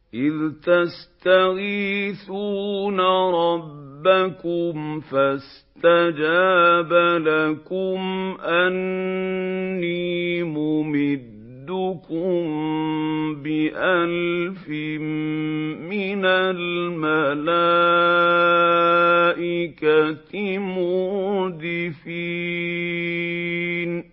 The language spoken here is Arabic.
إِذْ تَسْتَغِيثُونَ رَبَّكُمْ فَاسْتَجَابَ لَكُمْ أَنِّي مُمِدُّكُم بِأَلْفٍ مِّنَ الْمَلَائِكَةِ مُرْدِفِينَ